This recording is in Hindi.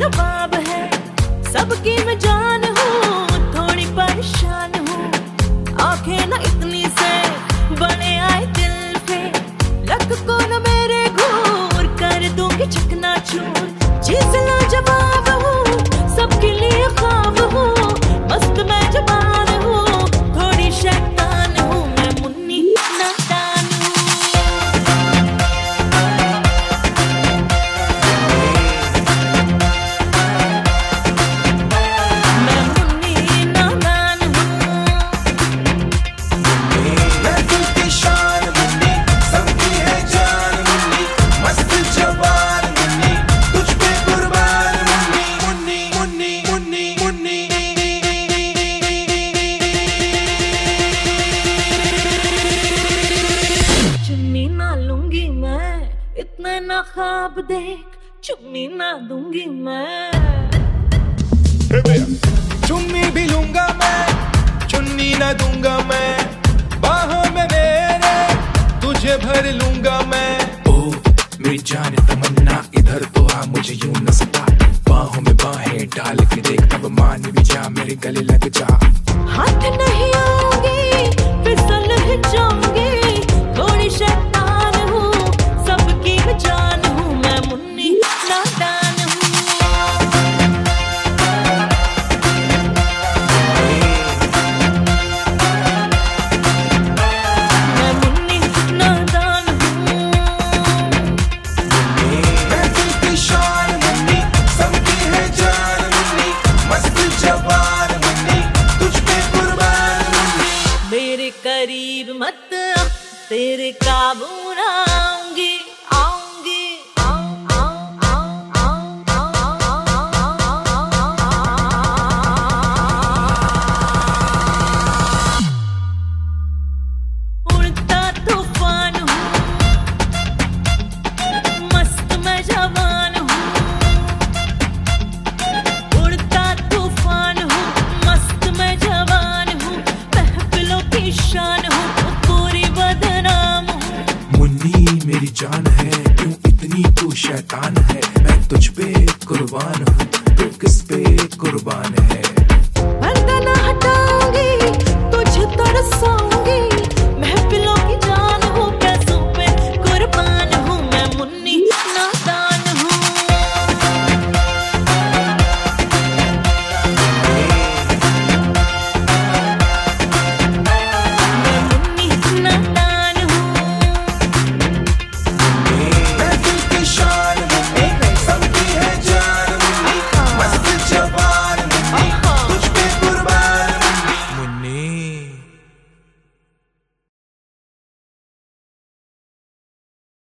लाजवाब है, सबकी मैं जान हूँ, थोड़ी परेशान हूँ। आंखें ना इतनी से बड़े आए दिल पे, लक को न मेरे घूर कर दूंगी चकनाचूर। चीज लाजवाब हूँ, सबके लिए ख्वाब हूँ, मस्त मैं जवान हूँ, थोड़ी शैतान हूँ, मैं मुन्नी नादान हूँ। मैं मुन्नी नादान हूँ। मैं दिल की शान मुन्नी, सबकी है जान मुन्नी, मस्त जवान मुन्नी, तुझ पे कुर्बान मुन्नी, मुन्नी मुन्नी मुन्नी चुन्नी ना लूंगी मैं, इतने ना ख्वाब देख, चुन्नी ना दूंगी मैं। चुम्मी भी लूंगा मैं, चुन्नी न दूंगा मैं, बाहों में मेरे तुझे भर लूंगा मैं। ओ मेरी जान तमन्ना, इधर तो आ, मुझे यूं न सता, बाहों में बाहें डाल के देख, तब मान भी जा, मेरे गले लग जा। हाथ नहीं आऊंगी, फिसल ही जाऊंगी, थोड़ी शैतान हूँ, सबकी मैं जान हूँ, मैं मुन्नी नादान हूँ। मैं मुन्नी नादान हूँ। मैं दिल की शान मुन्नी, सबकी है जान मुन्नी, मस्त जवान मुन्नी, तुझ पे कुर्बान मुन्नी। मेरे करीब मत आ, तेरे काबू ना आऊंगी, आऊंगी, उड़ता तूफान हूँ, मस्त मैं जवान हूँ। उड़ता तूफान हूँ, मस्त मैं जवान हूँ, महफिलों की शान हूँ, पूरी बदनाम हूँ। मुन्नी मेरी जान है, क्यों इतनी तू शैतान है, मैं तुझ पे कुर्बान हूँ, तू किस पे कुर्बान है।